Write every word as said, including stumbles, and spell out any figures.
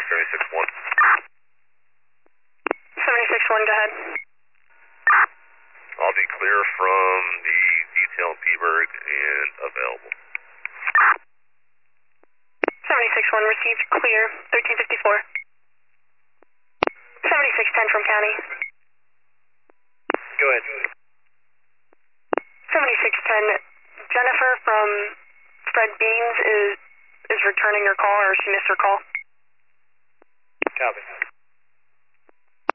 seventy-six one. seventy-six one, go ahead. I'll be clear from the detail P-Berg and available. seventy-six one received, clear, thirteen fifty-four. seventy-six ten from county. Go ahead. seventy-six ten, Jennifer from Fred Beans is is returning her call, or she missed her call. Copy.